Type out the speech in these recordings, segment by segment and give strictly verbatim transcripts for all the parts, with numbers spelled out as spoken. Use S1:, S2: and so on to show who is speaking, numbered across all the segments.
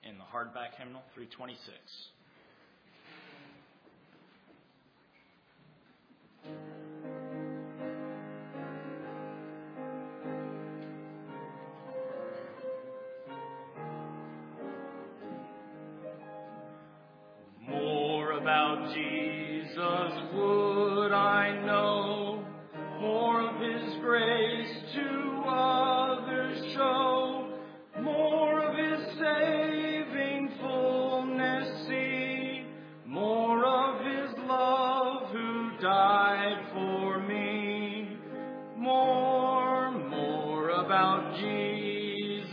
S1: in the hardback hymnal three twenty-six. More about Jesus would I know, more of his grace to others show, more of his saving fullness see, more of his love who died for me. More, more about Jesus,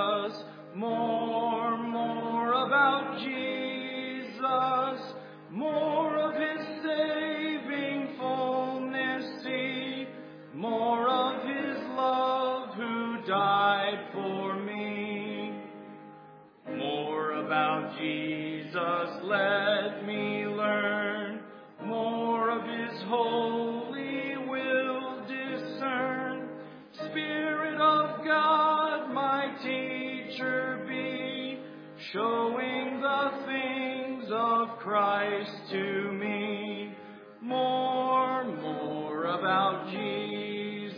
S1: more, more about Jesus, more of his saving fullness see, more of his love who died for me. More about Jesus let me learn, more of his holy will discern. Spirit of God, my teacher be, showing the things of Christ to me. More, more about Jesus,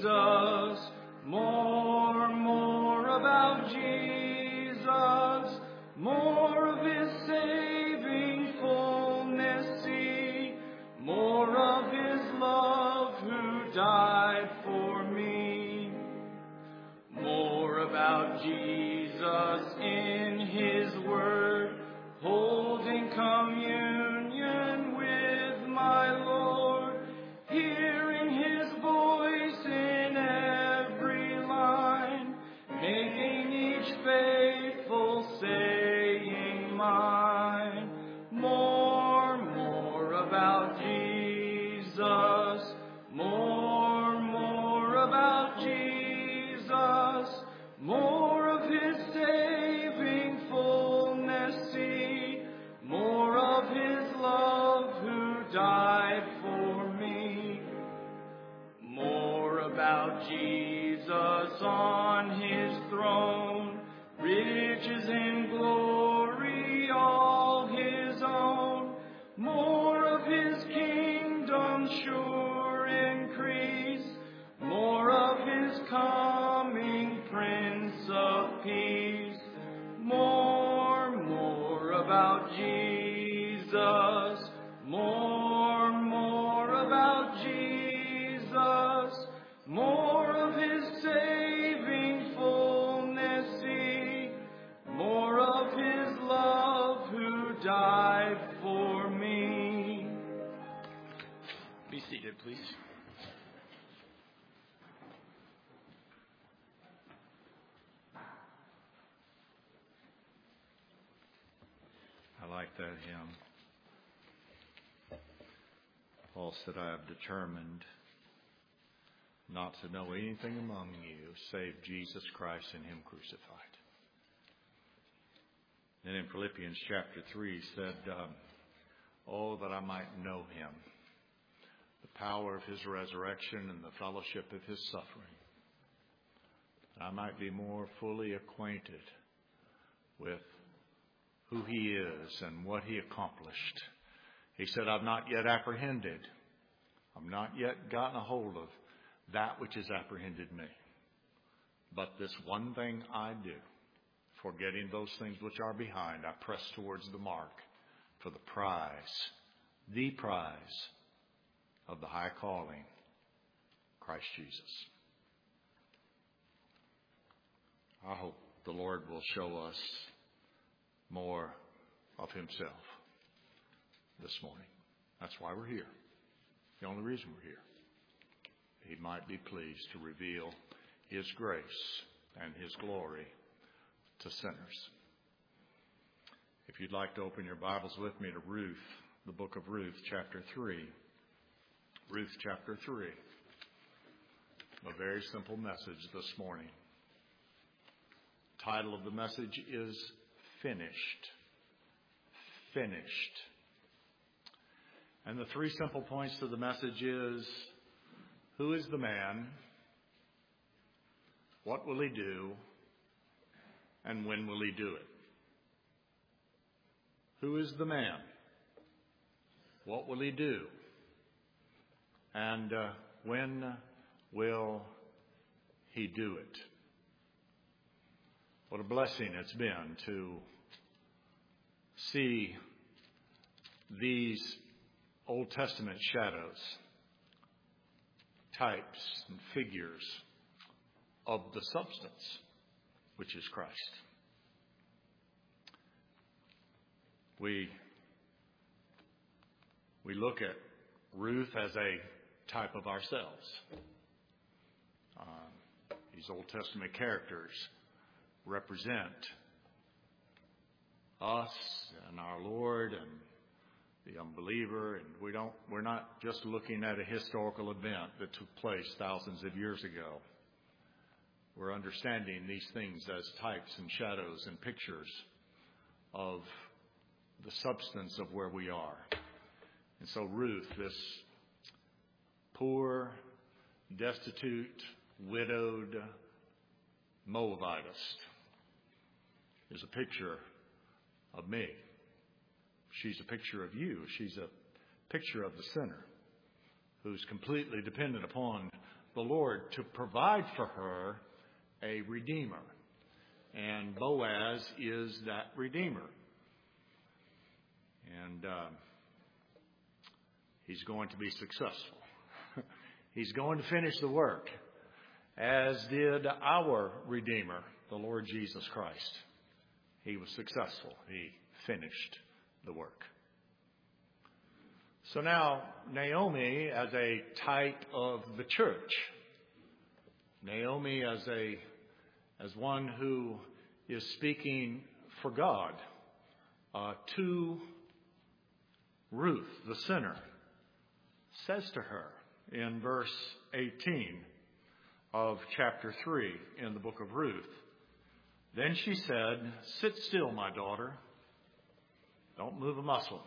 S1: more, more about Jesus, more of his saving fullness see, more of his love who died for me. More about Jesus in his word, holding communion with my Lord, hearing his voice in every line, making each faithful saying mine. More, more about Jesus, more, more about Jesus, more of his saving fullness see, more of his love who died for me. More about Jesus on his throne, riches and glory all his own, more of his kingdom sure increase, more of his coming Prince of Peace. More, more about Jesus, more, more about Jesus, more of his saving fullness see, more of his love who died for me. Be seated, please.
S2: I like that hymn. Paul said, I have determined not to know anything among you save Jesus Christ and him crucified. Then in Philippians chapter three, he said, um, oh, that I might know him, the power of his resurrection and the fellowship of his suffering, that I might be more fully acquainted with who he is and what he accomplished. He said, I've not yet apprehended. I've not yet gotten a hold of that which has apprehended me. But this one thing I do, forgetting those things which are behind, I press towards the mark for the prize, the prize of the high calling, Christ Jesus. I hope the Lord will show us more of himself this morning. That's why we're here. The only reason we're here. He might be pleased to reveal his grace and his glory to sinners. If you'd like to open your Bibles with me to Ruth, the book of Ruth, chapter three. Ruth, chapter three. A very simple message this morning. The title of the message is Finished. Finished. And the three simple points to the message is, who is the man? What will he do? And when will he do it? Who is the man? What will he do? And uh, when will he do it? What a blessing it's been to see these Old Testament shadows, types and figures of the substance, which is Christ. We, we look at Ruth as a type of ourselves. Uh, these Old Testament characters represent us and our Lord and the unbeliever, and we don't, we're not just looking at a historical event that took place thousands of years ago. We're understanding these things as types and shadows and pictures of the substance of where we are. And so Ruth, this poor, destitute, widowed Moabitess, is a picture of me. She's a picture of you. She's a picture of the sinner who's completely dependent upon the Lord to provide for her a redeemer. And Boaz is that redeemer. And uh, he's going to be successful. He's going to finish the work, as did our Redeemer, the Lord Jesus Christ. He was successful. He finished the work. So now, Naomi as a type of the church. Naomi as a as one who is speaking for God uh, to Ruth, the sinner, says to her in verse eighteen of chapter three in the book of Ruth, "Then she said, 'Sit still, my daughter. Don't move a muscle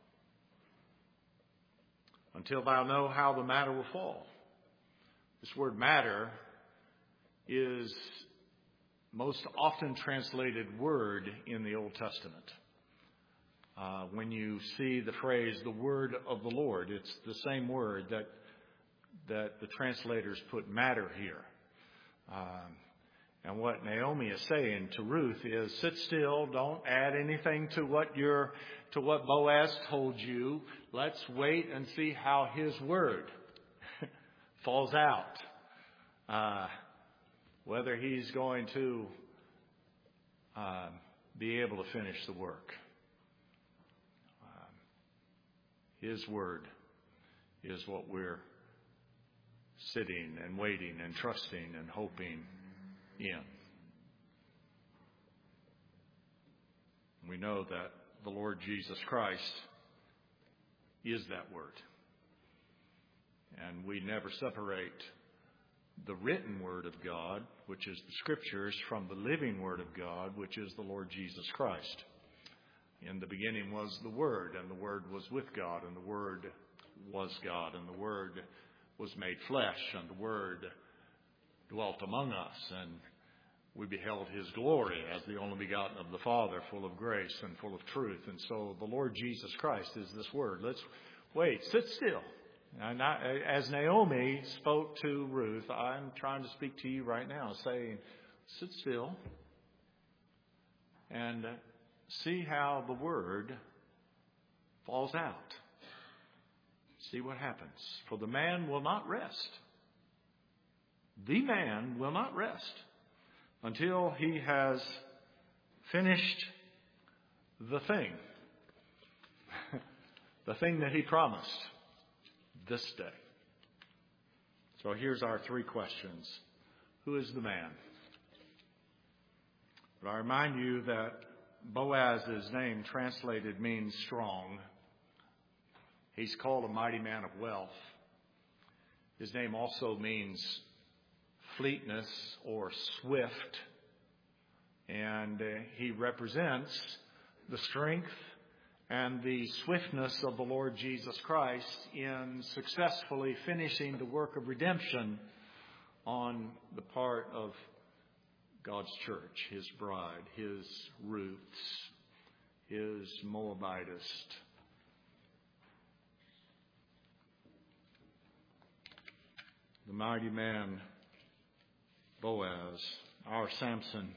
S2: until thou know how the matter will fall.'" This word matter is most often translated word in the Old Testament. Uh, when you see the phrase, the word of the Lord, it's the same word that that the translators put matter here. Um, and what Naomi is saying to Ruth is, sit still, don't add anything to what you're, to what Boaz told you. Let's wait and see how his word falls out. Uh, whether he's going to uh, be able to finish the work. His word is what we're sitting and waiting and trusting and hoping in. We know that the Lord Jesus Christ is that word. And we never separate the written word of God, which is the Scriptures, from the living word of God, which is the Lord Jesus Christ. In the beginning was the Word, and the Word was with God, and the Word was God, and the Word was made flesh, and the Word dwelt among us, and we beheld His glory as the only begotten of the Father, full of grace and full of truth. And so the Lord Jesus Christ is this Word. Let's wait, sit still. And I, as Naomi spoke to Ruth, I'm trying to speak to you right now, saying, sit still and see how the word falls out. See what happens. For the man will not rest. The man will not rest until he has finished the thing. The thing that he promised this day. So here's our three questions. Who is the man? But I remind you that Boaz's name translated means strong. He's called a mighty man of wealth. His name also means fleetness or swift. And uh, he represents the strength and the swiftness of the Lord Jesus Christ in successfully finishing the work of redemption on the part of God's church, His bride, His Ruths, is Moabitist. The mighty man Boaz, our Samson.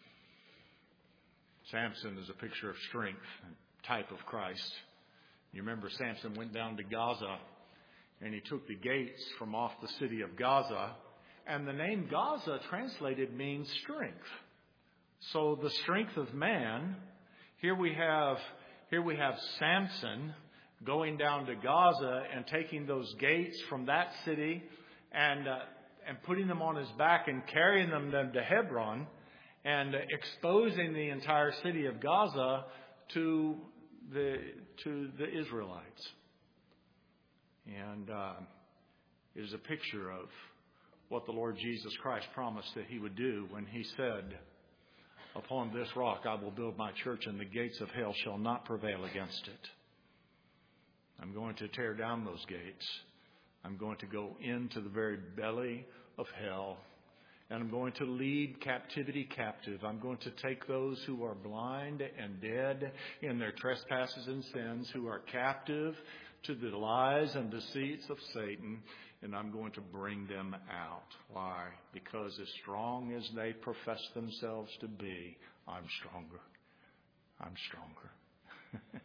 S2: Samson is a picture of strength, a type of Christ. You remember Samson went down to Gaza and he took the gates from off the city of Gaza. And the name Gaza translated means strength. So the strength of man, here we have, here we have Samson going down to Gaza and taking those gates from that city and uh, and putting them on his back and carrying them then to Hebron and uh, exposing the entire city of Gaza to the to the Israelites. And uh, it is a picture of what the Lord Jesus Christ promised that he would do when he said, "Upon this rock I will build my church, and the gates of hell shall not prevail against it." I'm going to tear down those gates. I'm going to go into the very belly of hell, and I'm going to lead captivity captive. I'm going to take those who are blind and dead in their trespasses and sins, who are captive to the lies and deceits of Satan, and I'm going to bring them out. Why? Because as strong as they profess themselves to be, I'm stronger. I'm stronger.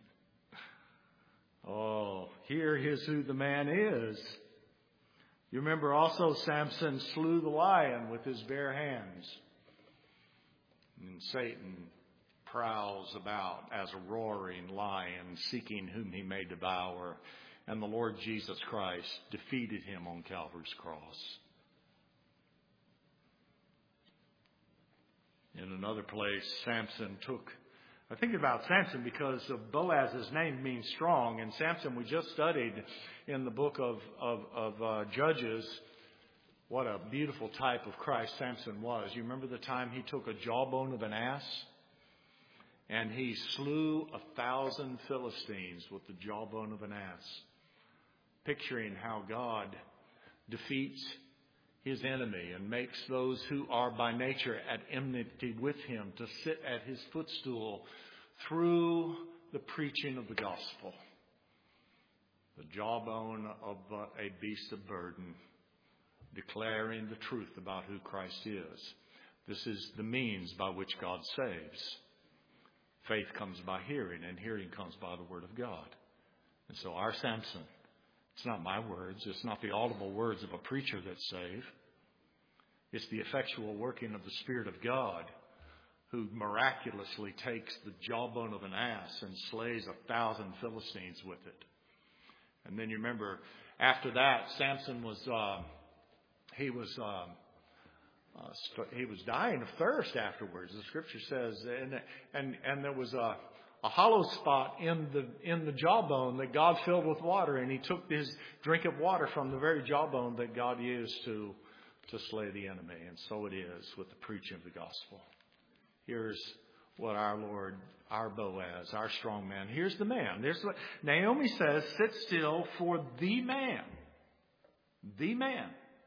S2: Oh, here is who the man is. You remember also Samson slew the lion with his bare hands. And Satan prowls about as a roaring lion, seeking whom he may devour. And the Lord Jesus Christ defeated him on Calvary's cross. In another place, Samson took... I think about Samson because of Boaz's name means strong. And Samson, we just studied in the book of, of, of uh, Judges what a beautiful type of Christ Samson was. You remember the time he took a jawbone of an ass and he slew a thousand Philistines with the jawbone of an ass, picturing how God defeats his enemy and makes those who are by nature at enmity with him to sit at his footstool through the preaching of the gospel. The jawbone of a beast of burden, declaring the truth about who Christ is. This is the means by which God saves. Faith comes by hearing, and hearing comes by the word of God. And so our Samson, it's not my words. It's not the audible words of a preacher that save. It's the effectual working of the Spirit of God, who miraculously takes the jawbone of an ass and slays a thousand Philistines with it. And then you remember, after that, Samson was uh, he was uh, uh, st- he was dying of thirst afterwards. The Scripture says, and and and there was a. A hollow spot in the in the jawbone that God filled with water, and he took his drink of water from the very jawbone that God used to to slay the enemy. And so it is with the preaching of the gospel. Here's what our Lord, our Boaz, our strong man. Here's the man. There's what Naomi says: sit still for the man, the man,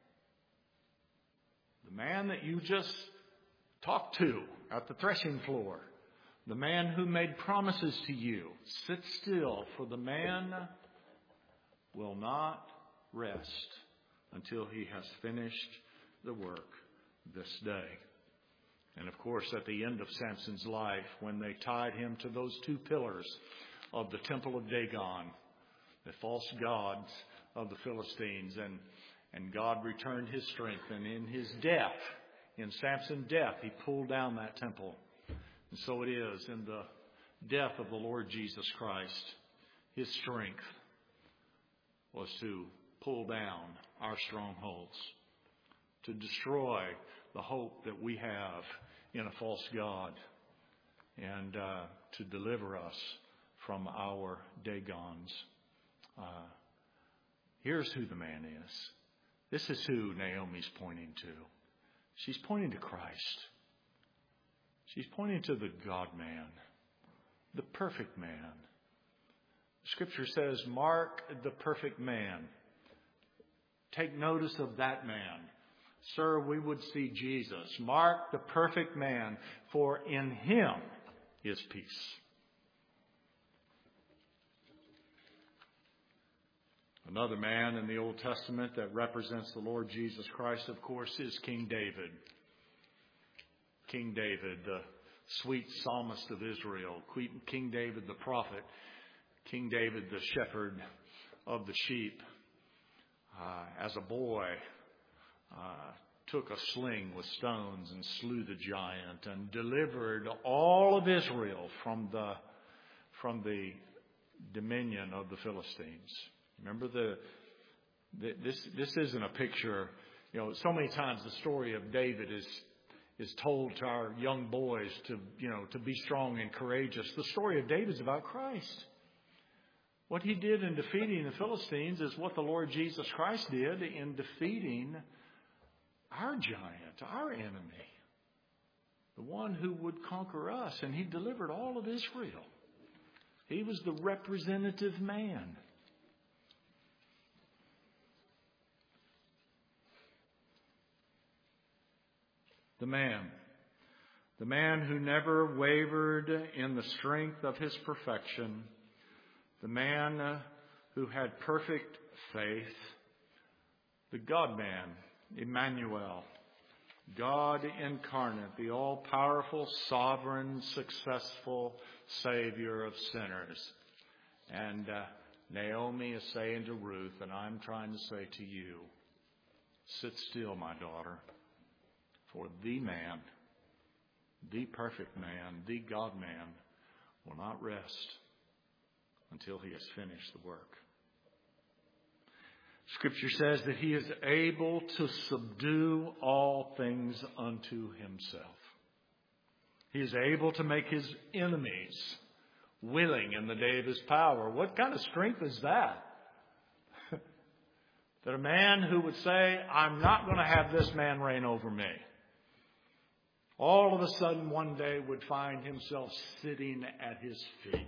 S2: the man that you just talked to at the threshing floor. The man who made promises to you. Sit still, for the man will not rest until he has finished the work this day. And of course, at the end of Samson's life, when they tied him to those two pillars of the temple of Dagon, the false gods of the Philistines, and, and God returned his strength, and in his death, in Samson's death, he pulled down that temple. And so it is in the death of the Lord Jesus Christ. His strength was to pull down our strongholds, to destroy the hope that we have in a false god, and uh, to deliver us from our Dagons. Uh, here's who the man is. This is who Naomi's pointing to. She's pointing to Christ. She's pointing to the God-man, the perfect man. Scripture says, mark the perfect man. Take notice of that man. Sir, we would see Jesus. Mark the perfect man, for in him is peace. Another man in the Old Testament that represents the Lord Jesus Christ, of course, is King David. King David, the sweet psalmist of Israel. King David, the prophet. King David, the shepherd of the sheep. Uh, as a boy, uh, took a sling with stones and slew the giant and delivered all of Israel from the from the dominion of the Philistines. Remember the, the this this isn't a picture. You know, so many times the story of David is is told to our young boys to you know to be strong and courageous. The story of David is about Christ. What he did in defeating the Philistines is what the Lord Jesus Christ did in defeating our giant, our enemy, the one who would conquer us. And he delivered all of Israel. He was the representative man. The man. The man who never wavered in the strength of his perfection. The man uh, who had perfect faith. The God-man, Emmanuel. God incarnate, the all-powerful, sovereign, successful Savior of sinners. And uh, Naomi is saying to Ruth, and I'm trying to say to you, sit still, my daughter, for the man, the perfect man, the God-man, will not rest until he has finished the work. Scripture says that he is able to subdue all things unto himself. He is able to make his enemies willing in the day of his power. What kind of strength is that? That a man who would say, I'm not going to have this man reign over me, all of a sudden one day would find himself sitting at his feet.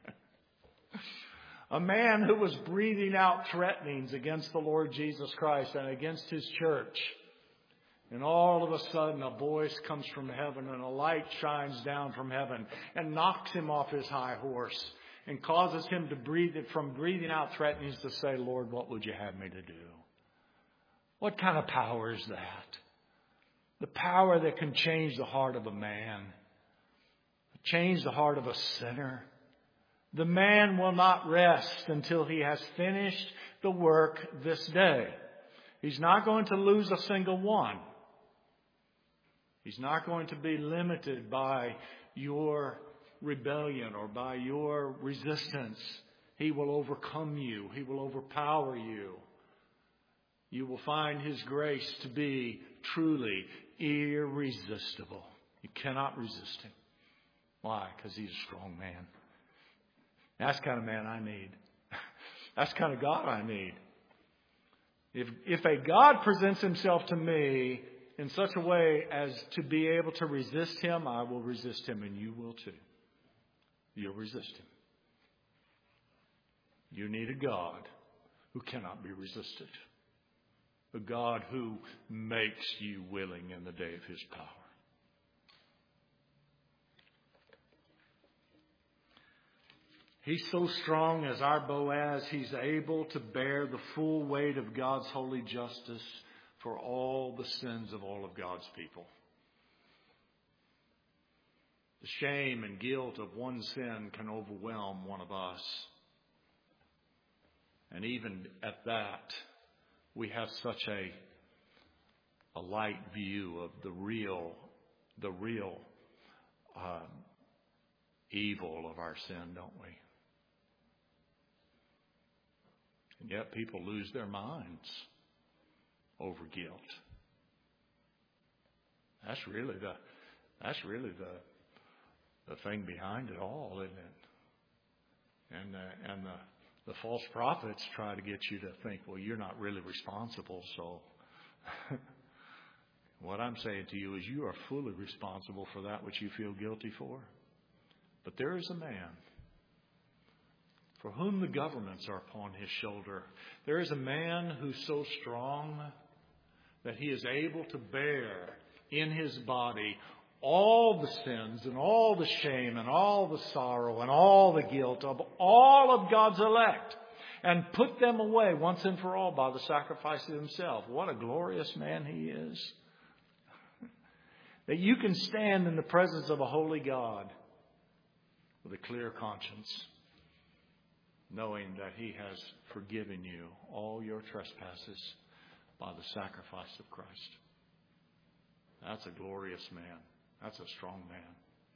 S2: A man who was breathing out threatenings against the Lord Jesus Christ and against his church. And all of a sudden a voice comes from heaven and a light shines down from heaven and knocks him off his high horse and causes him to breathe it from breathing out threatenings to say, Lord, what would you have me to do? What kind of power is that? The power that can change the heart of a man, change the heart of a sinner. The man will not rest until he has finished the work this day. He's not going to lose a single one. He's not going to be limited by your rebellion or by your resistance. He will overcome you. He will overpower you. You will find his grace to be truly irresistible. You cannot resist him. Why? Because he's a strong man. That's the kind of man I need. That's the kind of God I need. If if a God presents himself to me in such a way as to be able to resist him, I will resist him, and you will too. You'll resist him. You need a God who cannot be resisted. A God who makes you willing in the day of his power. He's so strong as our Boaz, he's able to bear the full weight of God's holy justice for all the sins of all of God's people. The shame and guilt of one sin can overwhelm one of us. And even at that, we have such a, a light view of the real, the real uh, evil of our sin, don't we? And yet people lose their minds over guilt. That's really the that's really the the thing behind it all, isn't it? And uh, and the the false prophets try to get you to think, well, you're not really responsible. So what I'm saying to you is you are fully responsible for that which you feel guilty for. But there is a man for whom the governments are upon his shoulder. There is a man who's so strong that he is able to bear in his body all the sins and all the shame and all the sorrow and all the guilt of all of God's elect. and put them away once and for all by the sacrifice of himself. What a glorious man he is. That you can stand in the presence of a holy God with a clear conscience, knowing that he has forgiven you all your trespasses by the sacrifice of Christ. That's a glorious man. That's a strong man.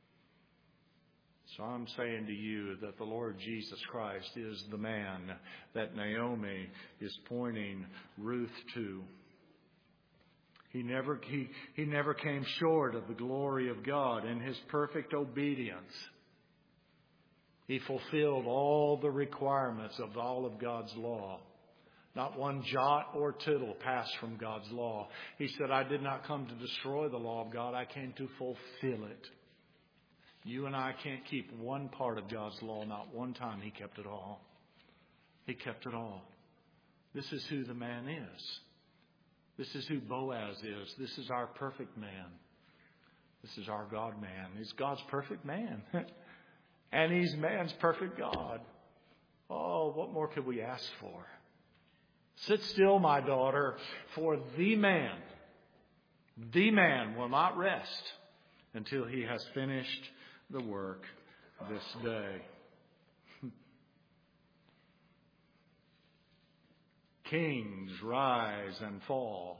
S2: So I'm saying to you that the Lord Jesus Christ is the man that Naomi is pointing Ruth to. He never, he, he never came short of the glory of God in his perfect obedience. He fulfilled all the requirements of all of God's law. Not one jot or tittle passed from God's law. He said, I did not come to destroy the law of God. I came to fulfill it. You and I can't keep one part of God's law. Not one time he kept it all. He kept it all. This is who the man is. This is who Boaz is. This is our perfect man. This is our God man. He's God's perfect man. And he's man's perfect God. Oh, what more could we ask for? Sit still, my daughter, for the man, the man will not rest until he has finished the work this day. Kings rise and fall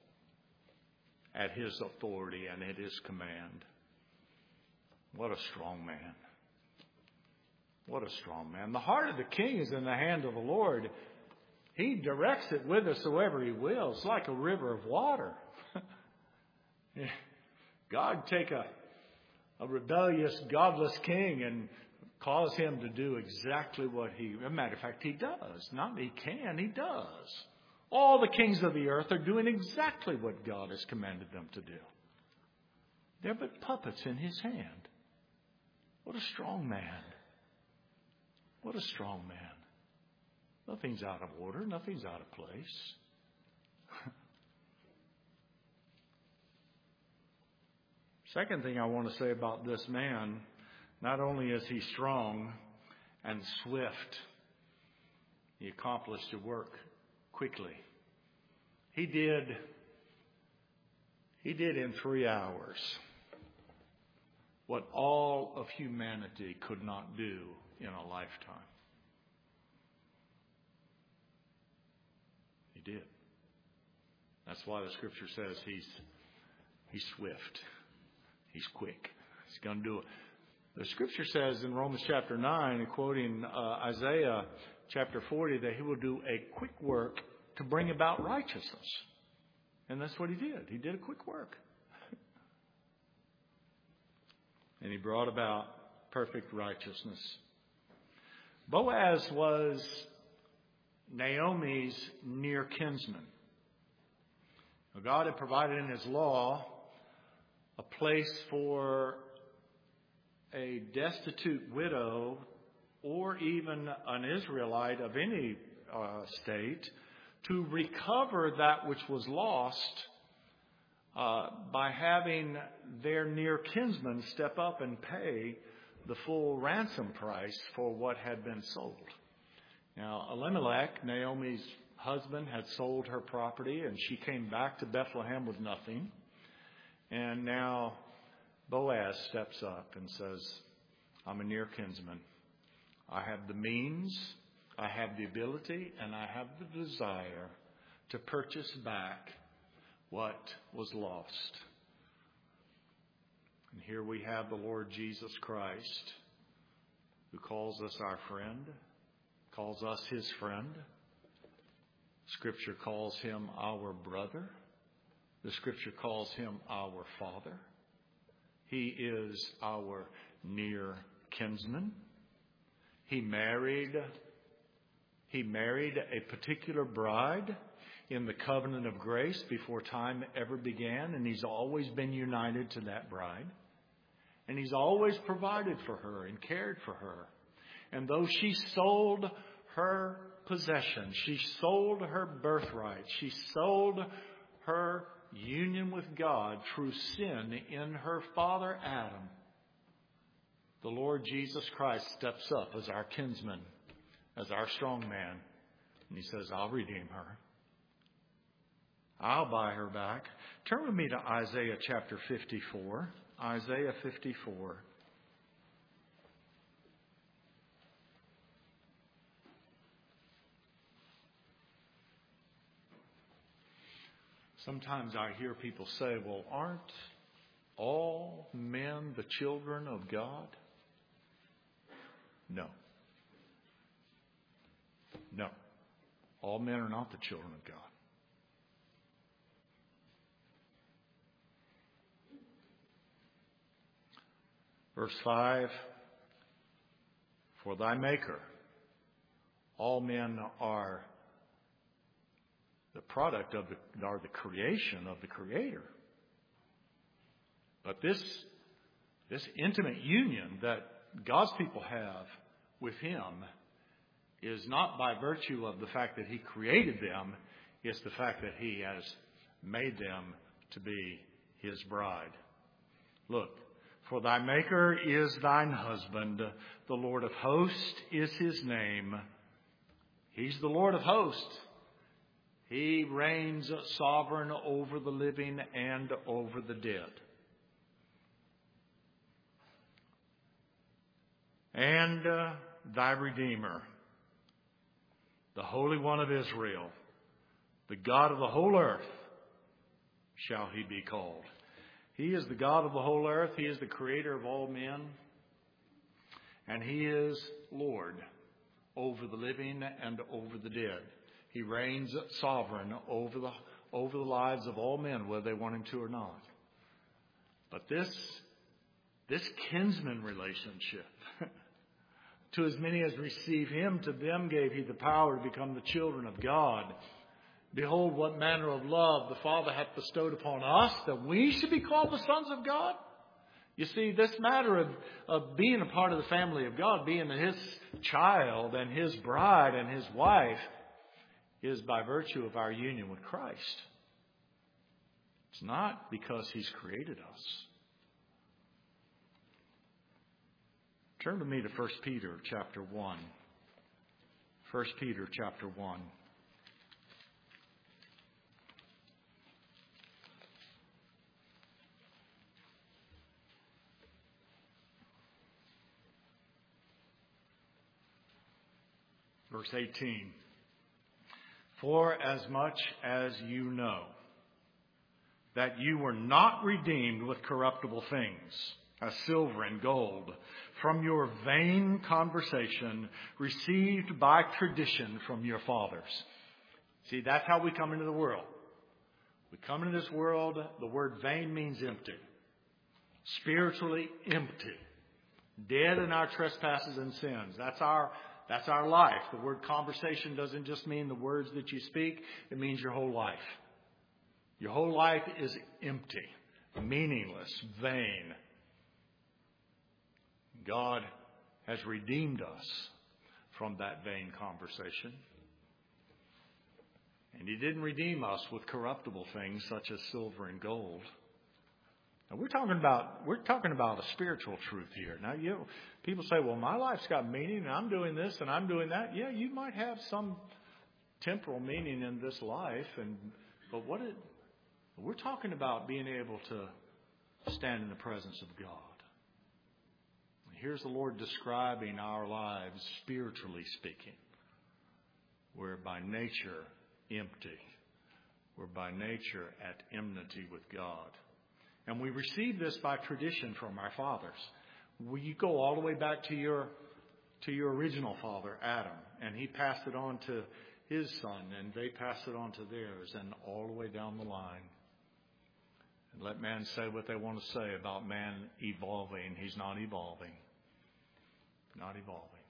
S2: at his authority and at his command. What a strong man. What a strong man. The heart of the king is in the hand of the Lord. He directs it whithersoever he will. It's like a river of water. God take a, a rebellious, godless king and cause him to do exactly what he... As a matter of fact, he does. Not he can, he does. All the kings of the earth are doing exactly what God has commanded them to do. They're but puppets in his hand. What a strong man. What a strong man. Nothing's out of order. Nothing's out of place. Second thing I want to say about this man, not only is he strong and swift, he accomplished the work quickly. He did, he did in three hours what all of humanity could not do in a lifetime. He did. That's why the scripture says he's he's swift. He's quick. He's going to do it. The scripture says in Romans chapter nine, quoting uh, Isaiah chapter forty, that he will do a quick work to bring about righteousness. And that's what he did. He did a quick work. And he brought about perfect righteousness. Boaz was Naomi's near kinsman. Now, God had provided in his law a place for a destitute widow or even an Israelite of any uh, state to recover that which was lost uh, by having their near kinsman step up and pay the full ransom price for what had been sold. Now, Elimelech, Naomi's husband, had sold her property, and she came back to Bethlehem with nothing. And now Boaz steps up and says, I'm a near kinsman. I have the means, I have the ability, and I have the desire to purchase back what was lost. And here we have the Lord Jesus Christ, who calls us our friend, calls us his friend. Scripture calls him our brother. The Scripture calls him our Father. He is our near kinsman. He married, he married a particular bride in the covenant of grace before time ever began, and he's always been united to that bride. And he's always provided for her and cared for her. And though she sold her possession, she sold her birthright, she sold her union with God through sin in her father Adam, the Lord Jesus Christ steps up as our kinsman, as our strong man, And he says, I'll redeem her. I'll buy her back. Turn with me to Isaiah chapter fifty-four. Isaiah fifty-four. Sometimes I hear people say, well, aren't all men the children of God? No. No. All men are not the children of God. Verse five, for thy Maker, all men are the product of the, are the creation of the Creator. But this, this intimate union that God's people have with Him is not by virtue of the fact that He created them. It's the fact that He has made them to be His bride. Look, for thy Maker is thine husband. The Lord of hosts is His name. He's the Lord of hosts. He reigns sovereign over the living and over the dead. And uh, thy Redeemer, the Holy One of Israel, the God of the whole earth, shall He be called. He is the God of the whole earth. He is the Creator of all men. And He is Lord over the living and over the dead. He reigns sovereign over the over the lives of all men, whether they want Him to or not. But this, this kinsman relationship, to as many as receive Him, to them gave He the power to become the children of God. Behold, what manner of love the Father hath bestowed upon us, that we should be called the sons of God. You see, this matter of, of being a part of the family of God, being His child and His bride and His wife, is by virtue of our union with Christ. It's not because He's created us. Turn to me to First Peter chapter one. First Peter chapter one. Verse eighteen. For as much as you know that you were not redeemed with corruptible things, as silver and gold, from your vain conversation received by tradition from your fathers. See, that's how we come into the world. We come into this world, the word vain means empty. Spiritually empty. Dead in our trespasses and sins. That's our That's our life. The word conversation doesn't just mean the words that you speak. It means your whole life. Your whole life is empty, meaningless, vain. God has redeemed us from that vain conversation. And He didn't redeem us with corruptible things such as silver and gold. Now we're talking about we're talking about a spiritual truth here. Now you know, people say, "Well, my life's got meaning, and I'm doing this and I'm doing that." Yeah, you might have some temporal meaning in this life, and but what it, we're talking about being able to stand in the presence of God. Here's the Lord describing our lives spiritually speaking. We're by nature empty. We're by nature at enmity with God. And we receive this by tradition from our fathers. We go all the way back to your to your original father, Adam, and he passed it on to his son, and they passed it on to theirs, and all the way down the line. And let man say what they want to say about man evolving. He's not evolving. Not evolving.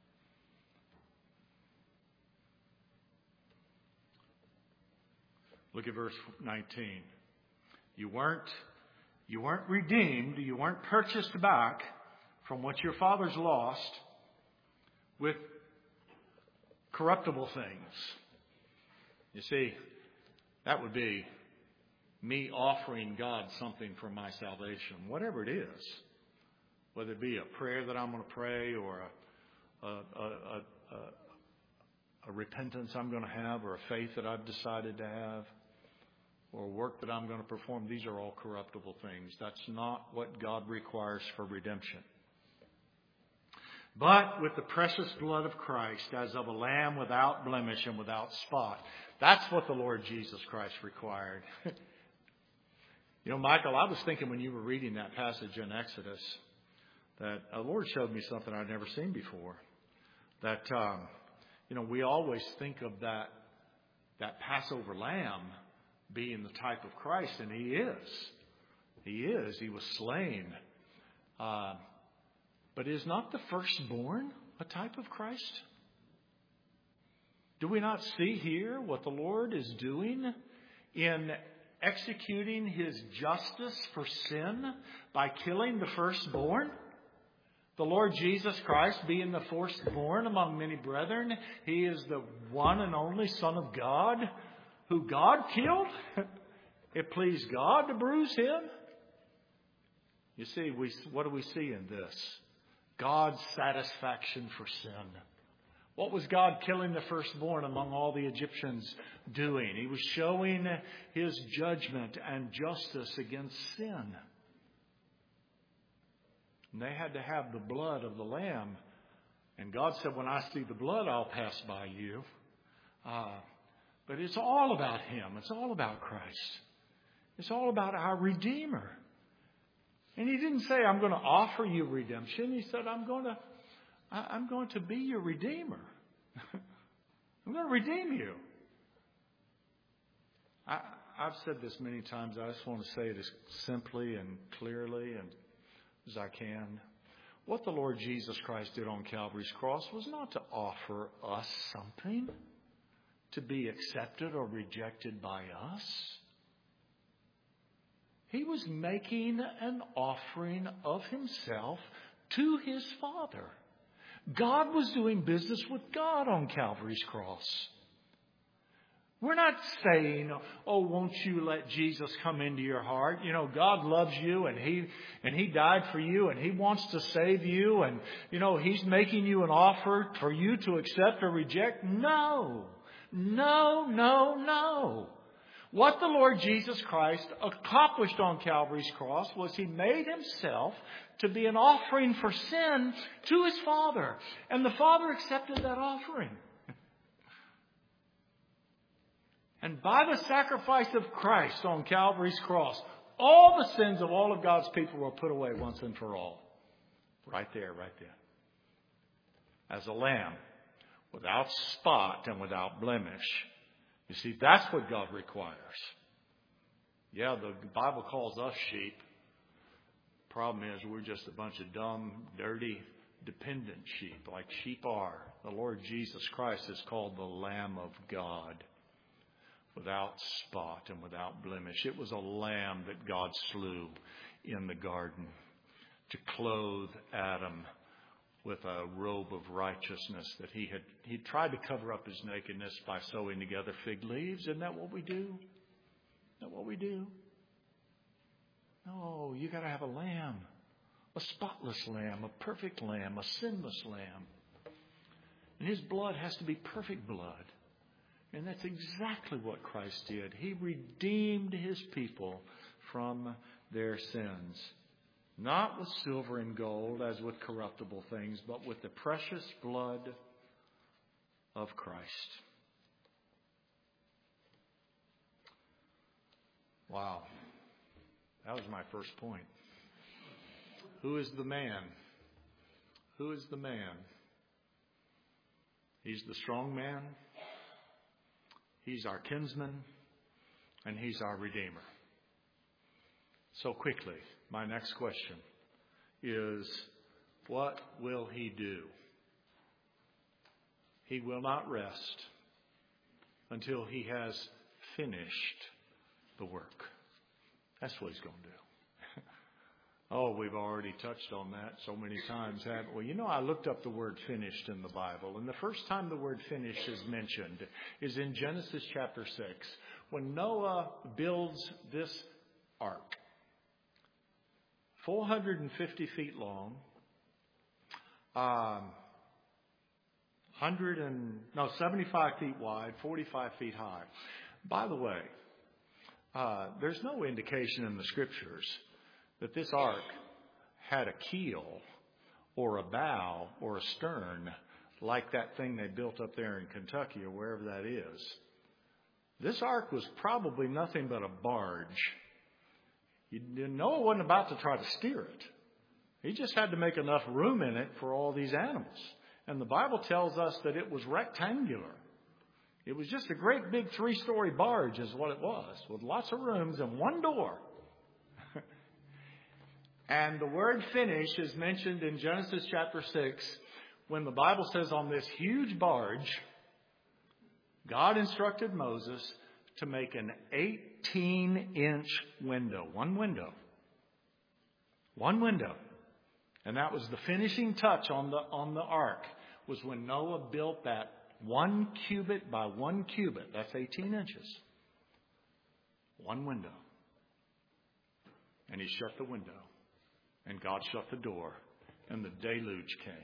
S2: Look at verse nineteen. You weren't You weren't redeemed, you weren't purchased back from what your fathers lost with corruptible things. You see, that would be me offering God something for my salvation, whatever it is. Whether it be a prayer that I'm going to pray or a, a, a, a, a repentance I'm going to have, or a faith that I've decided to have, or work that I'm going to perform. These are all corruptible things. That's not what God requires for redemption. But with the precious blood of Christ, as of a lamb without blemish and without spot, that's what the Lord Jesus Christ required. You know, Michael, I was thinking when you were reading that passage in Exodus that the Lord showed me something I'd never seen before. That, um, you know, we always think of that that Passover lamb being the type of Christ, and He is. He is. He was slain. Uh, but is not the firstborn a type of Christ? Do we not see here what the Lord is doing in executing His justice for sin by killing the firstborn? The Lord Jesus Christ being the firstborn among many brethren, He is the one and only Son of God who God killed. It pleased God to bruise Him. You see, we, what do we see in this? God's satisfaction for sin. What was God killing the firstborn among all the Egyptians doing? He was showing His judgment and justice against sin. And they had to have the blood of the lamb. And God said, when I see the blood, I'll pass by you. Uh, but it's all about Him. It's all about Christ. It's all about our Redeemer. And He didn't say, I'm going to offer you redemption. He said, I'm going to, I'm going to be your Redeemer. I'm going to redeem you. I, I've said this many times. I just want to say it as simply and clearly and as I can. What the Lord Jesus Christ did on Calvary's cross was not to offer us something to be accepted or rejected by us. He was making an offering of Himself to His Father. God was doing business with God on Calvary's cross. We're not saying, oh, won't you let Jesus come into your heart? You know, God loves you and He and He died for you and He wants to save you. And, you know, He's making you an offer for you to accept or reject. No, no, no, no. What the Lord Jesus Christ accomplished on Calvary's cross was He made Himself to be an offering for sin to His Father. And the Father accepted that offering. And by the sacrifice of Christ on Calvary's cross, all the sins of all of God's people were put away once and for all. Right there, right there. As a lamb, without spot and without blemish. You see, that's what God requires. Yeah, the Bible calls us sheep. Problem is, we're just a bunch of dumb, dirty, dependent sheep, like sheep are. The Lord Jesus Christ is called the Lamb of God, without spot and without blemish. It was a lamb that God slew in the garden to clothe Adam with a robe of righteousness that he had he tried to cover up his nakedness by sewing together fig leaves. Isn't that what we do? Isn't that what we do? No, you got to have a lamb, a spotless lamb, a perfect lamb, a sinless lamb. And His blood has to be perfect blood. And that's exactly what Christ did. He redeemed His people from their sins. Not with silver and gold as with corruptible things, but with the precious blood of Christ. Wow. That was my first point. Who is the man? Who is the man? He's the strong man. He's our kinsman. And He's our Redeemer. So quickly, my next question is, what will He do? He will not rest until He has finished the work. That's what He's going to do. Oh, we've already touched on that so many times, haven't we? You know, I looked up the word finished in the Bible, and the first time the word finished is mentioned is in Genesis chapter six, when Noah builds this ark. four hundred fifty feet long, um, one hundred and no seventy-five feet wide, forty-five feet high. By the way, uh, there's no indication in the scriptures that this ark had a keel or a bow or a stern like that thing they built up there in Kentucky or wherever that is. This ark was probably nothing but a barge. You, Noah wasn't about to try to steer it. He just had to make enough room in it for all these animals. And the Bible tells us that it was rectangular. It was just a great big three-story barge is what it was, with lots of rooms and one door. And the word finish is mentioned in Genesis chapter six when the Bible says on this huge barge, God instructed Moses to make an eighteen-inch window. One window. One window. And that was the finishing touch on the on the ark, was when Noah built that one cubit by one cubit. That's eighteen inches. One window. And he shut the window. And God shut the door. And the deluge came.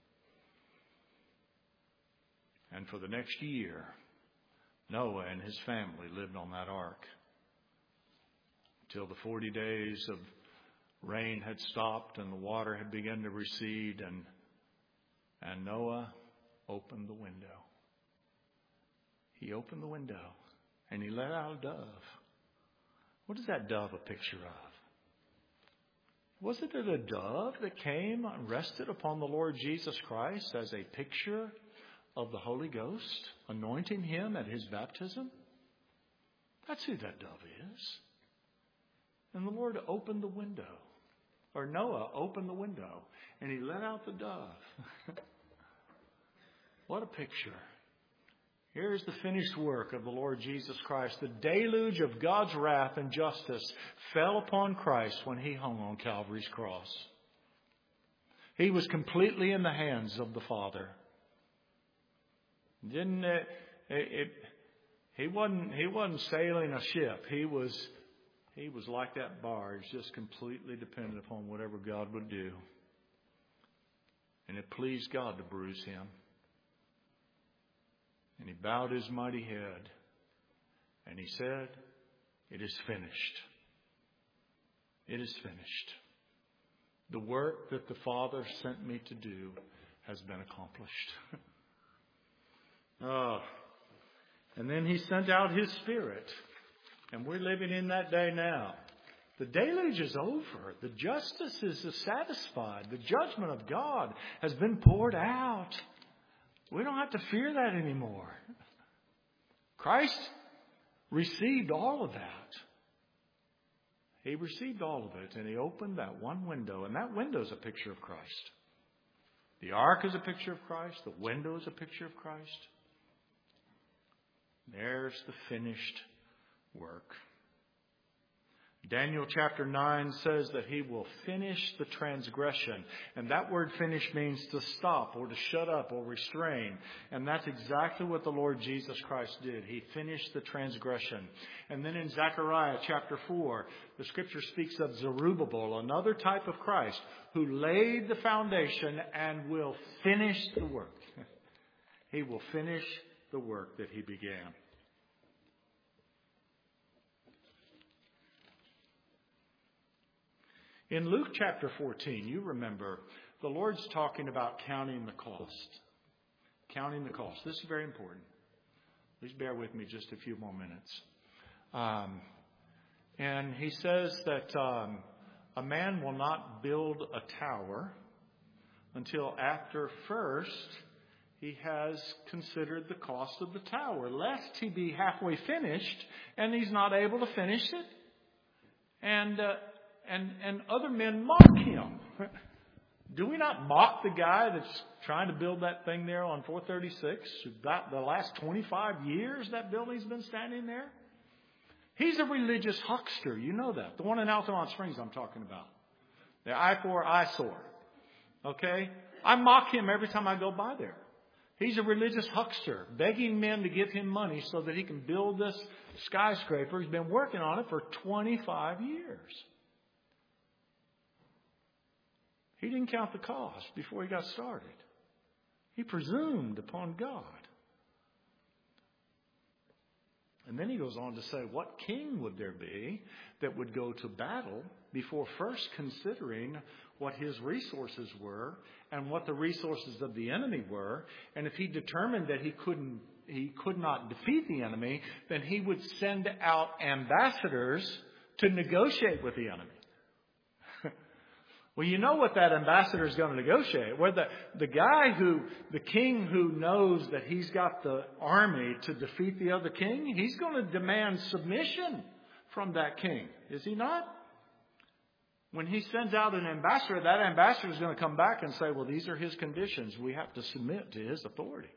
S2: And for the next year, Noah and his family lived on that ark until the forty days of rain had stopped and the water had begun to recede, and and Noah opened the window. He opened the window and he let out a dove. What is that dove a picture of? Wasn't it a dove that came and rested upon the Lord Jesus Christ as a picture of the Holy Ghost, anointing him at his baptism? That's who that dove is. And the Lord opened the window. Or Noah opened the window. And he let out the dove. What a picture. Here's the finished work of the Lord Jesus Christ. The deluge of God's wrath and justice fell upon Christ when he hung on Calvary's cross. He was completely in the hands of the Father. Didn't it, it, it, he wasn't he wasn't sailing a ship. He was he was like that barge, just completely dependent upon whatever God would do. And it pleased God to bruise him. And he bowed his mighty head and he said, "It is finished. It is finished. The work that the Father sent me to do has been accomplished." Oh, and then he sent out his Spirit. And we're living in that day now. The deluge is over. The justice is satisfied. The judgment of God has been poured out. We don't have to fear that anymore. Christ received all of that. He received all of it, and he opened that one window. And that window is a picture of Christ. The ark is a picture of Christ. The window is a picture of Christ. There's the finished work. Daniel chapter nine says that he will finish the transgression. And that word finish means to stop or to shut up or restrain. And that's exactly what the Lord Jesus Christ did. He finished the transgression. And then in Zechariah chapter four, the scripture speaks of Zerubbabel, another type of Christ, who laid the foundation and will finish the work. He will finish the work that he began. In Luke chapter fourteen, you remember, the Lord's talking about counting the cost. Counting the cost. This is very important. Please bear with me just a few more minutes. Um, and he says that um, a man will not build a tower until after first he has considered the cost of the tower, lest he be halfway finished and he's not able to finish it. And uh, and and other men mock him. Do we not mock the guy that's trying to build that thing there on four thirty-six? About the last twenty-five years that building's been standing there? He's a religious huckster. You know that. The one in Altamont Springs I'm talking about. The I four eyesore. Okay? I mock him every time I go by there. He's a religious huckster, begging men to give him money so that he can build this skyscraper. He's been working on it for twenty-five years. He didn't count the cost before he got started. He presumed upon God. And then he goes on to say, what king would there be that would go to battle before first considering what his resources were and what the resources of the enemy were? And if he determined that he couldn't, he could not defeat the enemy, then he would send out ambassadors to negotiate with the enemy. Well, you know what that ambassador is going to negotiate. Where the, the guy who, the king who knows that he's got the army to defeat the other king, he's going to demand submission from that king. Is he not? When he sends out an ambassador, that ambassador is going to come back and say, well, these are his conditions. We have to submit to his authority.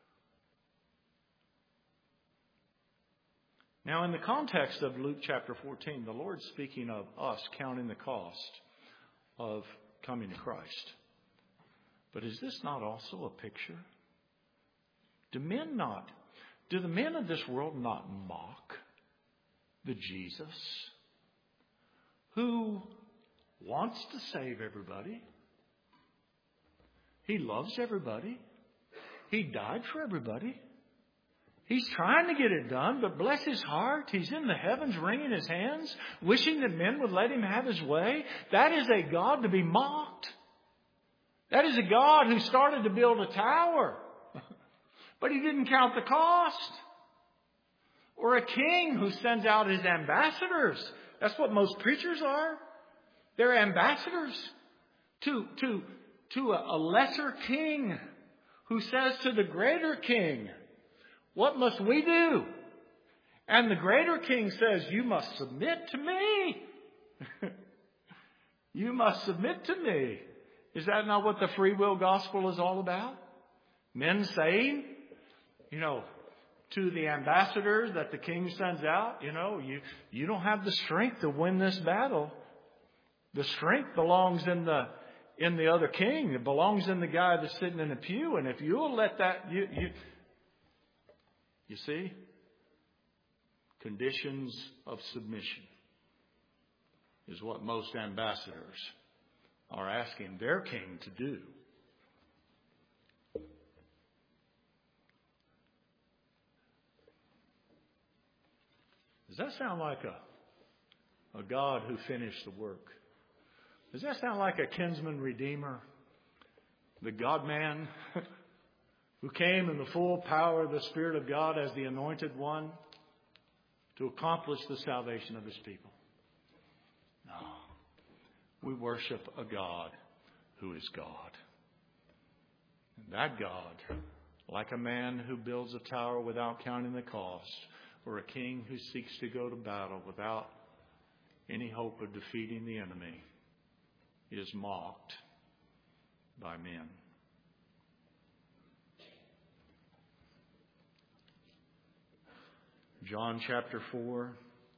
S2: Now, in the context of Luke chapter fourteen, the Lord's speaking of us counting the cost of coming to Christ. But is this not also a picture? Do men not, do the men of this world not mock the Jesus who wants to save everybody? He loves everybody. He died for everybody. He's trying to get it done, but bless his heart, he's in the heavens wringing his hands, wishing that men would let him have his way. That is a God to be mocked. That is a God who started to build a tower, but he didn't count the cost. Or a king who sends out his ambassadors. That's what most preachers are. They're ambassadors to, to, to a, a lesser king who says to the greater king, what must we do? And the greater king says, you must submit to me. You must submit to me. Is that not what the free will gospel is all about? Men saying, you know, to the ambassadors that the king sends out, you know, you, you don't have the strength to win this battle. The strength belongs in the in the other king. It belongs in the guy that's sitting in the pew. And if you'll let that, you you You see? Conditions of submission is what most ambassadors are asking their king to do. Does that sound like a, a God who finished the work? Does that sound like a kinsman redeemer? The God-man who came in the full power of the Spirit of God as the anointed one to accomplish the salvation of his people? No. We worship a God who is God. And that God, like a man who builds a tower without counting the cost, or a king who seeks to go to battle without any hope of defeating the enemy, is mocked by men. John chapter four.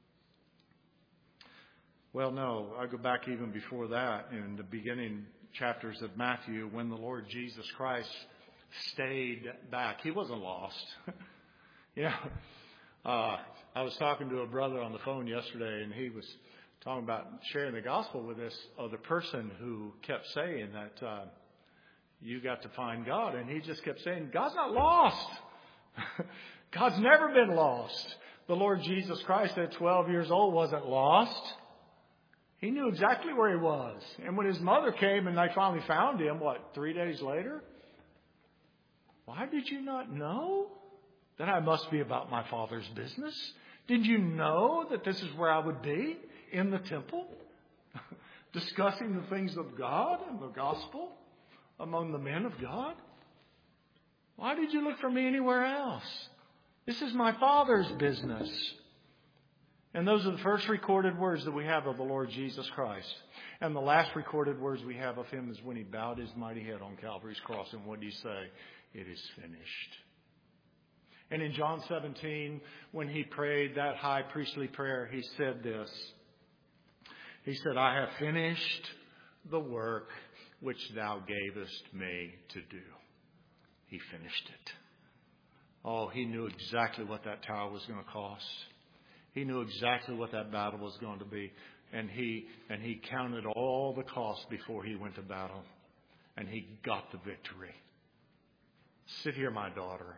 S2: Well, no, I go back even before that in the beginning chapters of Matthew when the Lord Jesus Christ stayed back. He wasn't lost. you know, uh, I was talking to a brother on the phone yesterday, and he was talking about sharing the gospel with this other person who kept saying that uh, you got to find God. And he just kept saying, God's not lost. God's never been lost. The Lord Jesus Christ at twelve years old wasn't lost. He knew exactly where he was. And when his mother came and they finally found him, what, three days later? Why did you not know that I must be about my Father's business? Did you know that this is where I would be? In the temple? Discussing the things of God and the gospel among the men of God? Why did you look for me anywhere else? This is my Father's business. And those are the first recorded words that we have of the Lord Jesus Christ. And the last recorded words we have of him is when he bowed his mighty head on Calvary's cross. And what did he say? It is finished. And in John seventeen, when he prayed that high priestly prayer, he said this. He said, I have finished the work which thou gavest me to do. He finished it. Oh, he knew exactly what that tower was going to cost. He knew exactly what that battle was going to be. And he and he counted all the costs before he went to battle. And he got the victory Sit here, my daughter,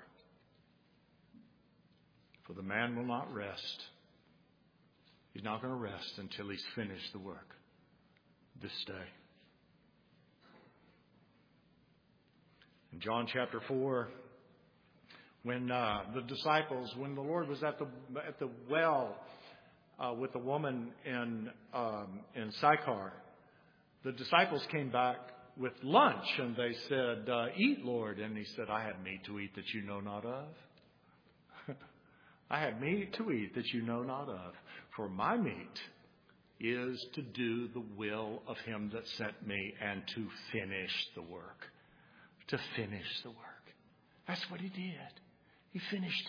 S2: for the man will not rest. He's not going to rest until he's finished the work this day. In John chapter four, when uh, the disciples, when the Lord was at the at the well uh, with the woman in um, in Sychar, the disciples came back with lunch, and they said, uh, "Eat, Lord." And he said, "I have meat to eat that you know not of. I have meat to eat that you know not of. For my meat is to do the will of him that sent me and to finish the work." To finish the work. That's what he did. He finished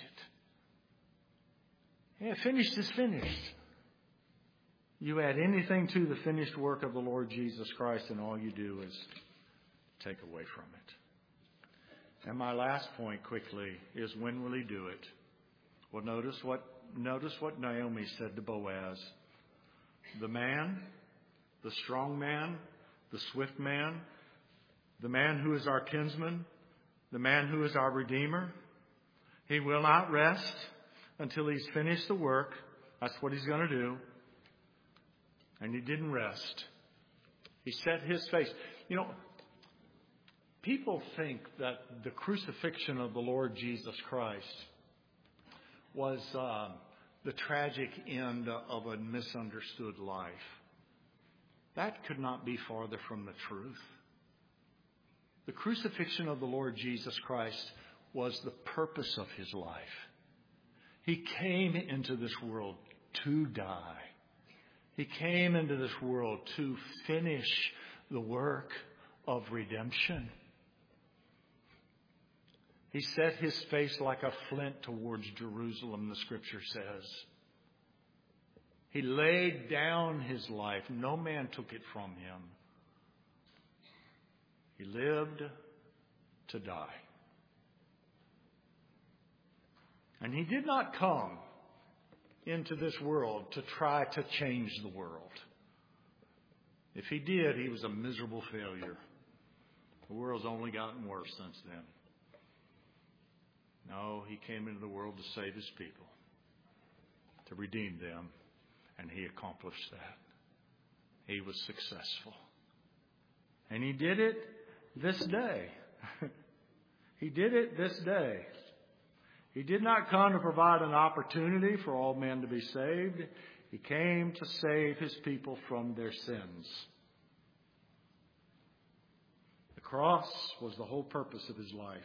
S2: it. Yeah, finished is finished. You add anything to the finished work of the Lord Jesus Christ, and all you do is take away from it. And my last point quickly is, when will he do it? Well, notice what notice what Naomi said to Boaz. The man, the strong man, the swift man, the man who is our kinsman, the man who is our Redeemer, he will not rest until he's finished the work. That's what he's going to do. And he didn't rest. He set his face. You know, people think that the crucifixion of the Lord Jesus Christ was uh, the tragic end of a misunderstood life. That could not be farther from the truth. The crucifixion of the Lord Jesus Christ was the purpose of his life. He came into this world to die. He came into this world to finish the work of redemption. He set his face like a flint towards Jerusalem, the Scripture says. He laid down his life. No man took it from him. He lived to die. And he did not come into this world to try to change the world. If he did, he was a miserable failure. The world's only gotten worse since then. No, he came into the world to save his people, to redeem them, and he accomplished that. He was successful. And he did it this day. He did it this day. He did not come to provide an opportunity for all men to be saved. He came to save his people from their sins. The cross was the whole purpose of his life.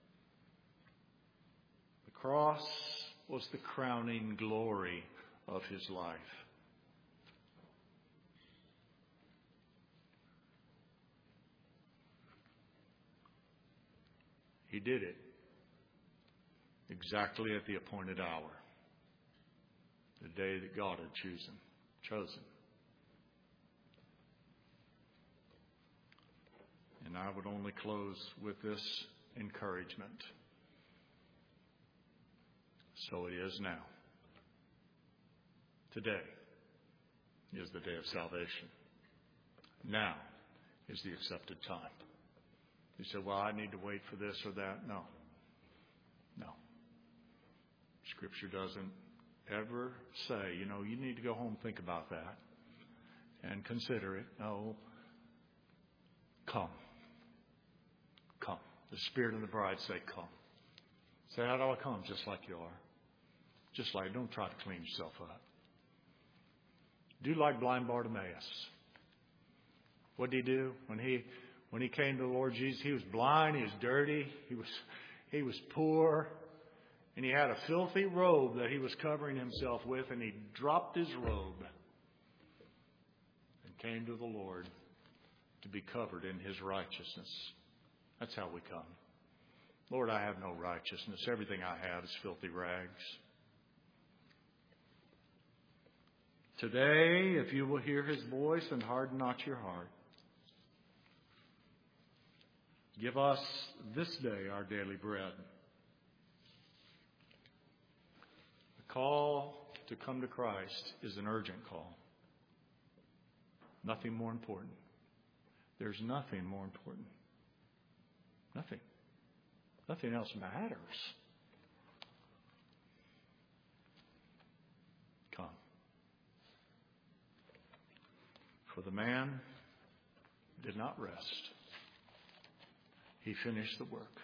S2: The cross was the crowning glory of his life. He did it exactly at the appointed hour, the day that God had chosen. chosen. And I would only close with this encouragement. So it is now. Today is the day of salvation. Now is the accepted time. You say, well, I need to wait for this or that. No. No. Scripture doesn't ever say, you know, you need to go home and think about that and consider it. No. Come. Come. The Spirit and the bride say, come. Say, how do I come? Just like you are. Just like, don't try to clean yourself up. Do like blind Bartimaeus. What did he do? When he when he came to the Lord Jesus, he was blind, he was dirty, he was he was poor, and he had a filthy robe that he was covering himself with, and he dropped his robe and came to the Lord to be covered in his righteousness. That's how we come. Lord, I have no righteousness. Everything I have is filthy rags. Today, if you will hear his voice and harden not your heart, give us this day our daily bread. The call to come to Christ is an urgent call. Nothing more important. There's nothing more important. Nothing. Nothing else matters. Come. For the man did not rest. He finished the work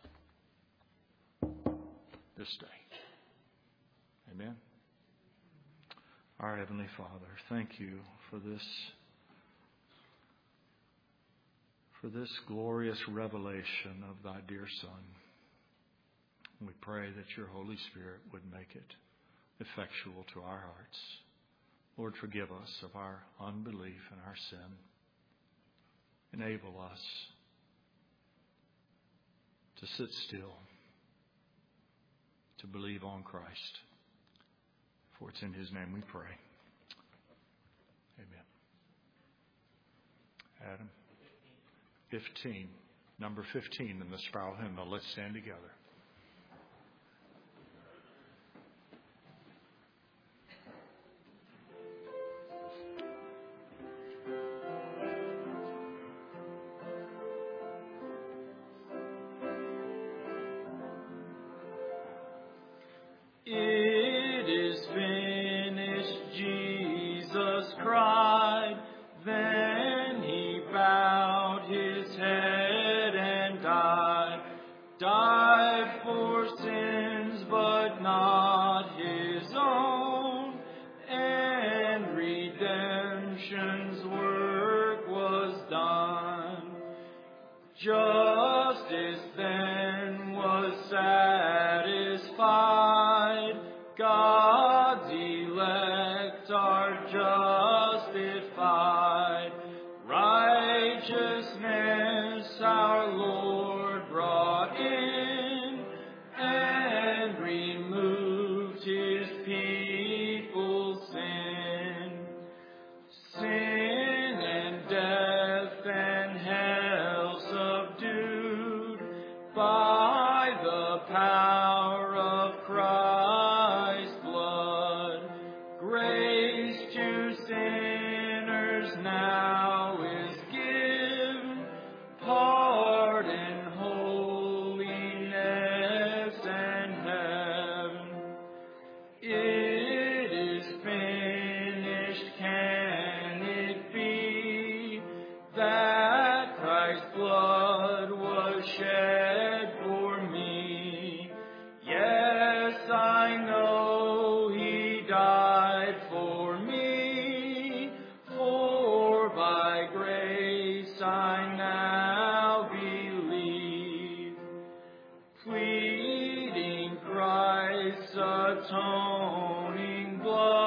S2: this day. Amen. Our Heavenly Father, thank you for this, for this glorious revelation of thy dear Son. We pray that your Holy Spirit would make it effectual to our hearts. Lord, forgive us of our unbelief and our sin. Enable us to sit still, to believe on Christ. For it's in his name we pray. Amen. Adam. Fifteen. Number fifteen in the spiral hymnal. Let's stand together.
S1: Atoning blood.